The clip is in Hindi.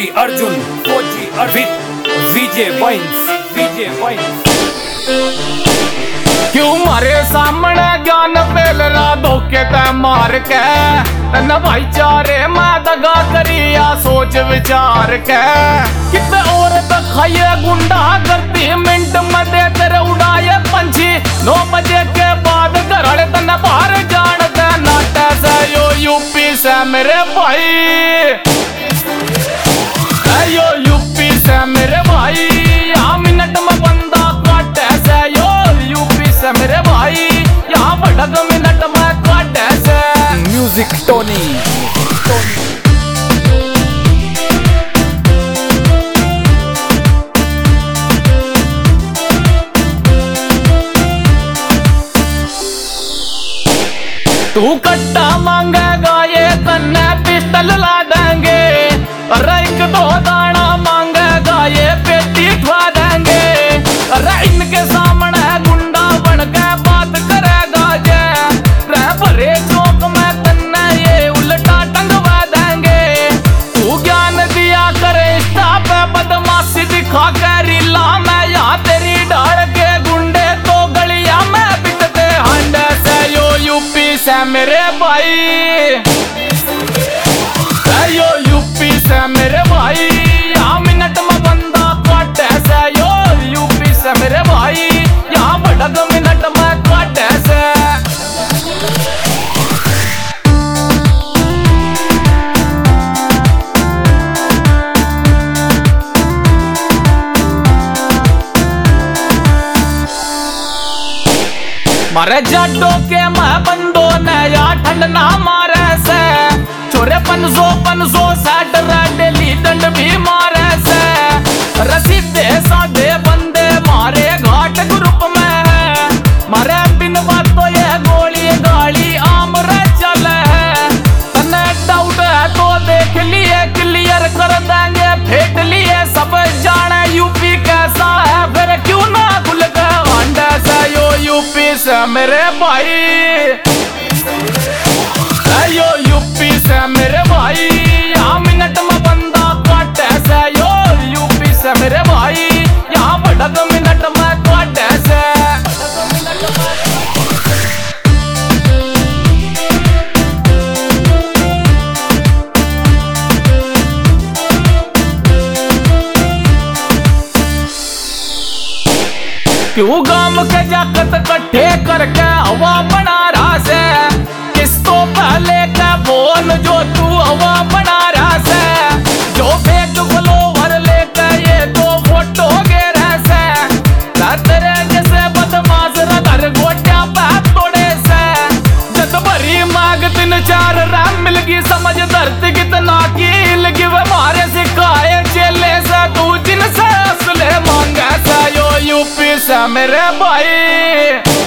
अर्जुन अरविंद विजय वाइन्स। क्यों मारे सामने ज्ञान पेलना धोखे ते मार के तन भाईचारे मैं दगा करिया सोच विचार के कितने और खाइए गुंडा करती मिनट में दे तेरे उड़ाए पंछी 9 बजे के बाद घर तन बाहर जान दे नाटे से यो यूपी से मेरे भाई, यो यूपी से मेरे भाई। यहाँ मिनट में बंदा काटे से यो यूपी से मेरे भाई, यहाँ भटक मिनट में काटे से। Music Tony. तू कट्टा मांगेगा ये तन्ने पिस्टल ला देंगे, अरे 1-2 दाना मांगेगा ये पेटी ठुआ देंगे। अरे इनके सामने गुंडा बन के बात करेगा जे रे भरे चौक में तन्ने ये उल्टा टंगवा देंगे। तू ज्ञान दिया करे इंस्टा पे बदमाशी दिखा के रीला में, यहाँ तेरी डाल के गुंडे तो गलिया में बिकते हंडे से यो यूपी से मेरे भाई, यो यूपी से मेरे भाई। यहाँ मिनट में बंदा काटे से यो यूपी से मेरे भाई, यहाँ भटक मिनट में काटे से। मारे जाटो के मैं बंदो ने या ठंड ना मारे से, छोरे 500 साठ डेली दंड भी मारे से। रसीदे साधे बंदे मारे घाट ग्रुप में है, मारे बिन बात तो ये गोली गाली आम रे चले है। तने डाउट है तो देख लिए क्लियर कर देंगे, फेंक लिए सब जाने यूपी कैसा है, फिर क्यों ना खुल के अंडे से यो यूपी से मेरे भाई, यो यूपी से मेरे भाई। यहाँ मिनट में बंदा काटे से यो यूपी से मेरे भाई, यहाँ भटक मिनट में काटे से। क्यों गांव के जाकत कट्ठे करके हवा बना रहा से, किस तो पहले का बोल जो तू हवा बना रहा से। जो फेक फ्लोवर लेके ये तो फोटो गेरे से, तेरे जैसे बदमाश घर गोटिया पे तोड़े से। जद भरी मांग 3-4 राम मिल गई, समझ धरती कितना कील की वे मारे सिखाए चेले से। तू जिनसे असले मांगे से यो यूपी से मेरे भाई।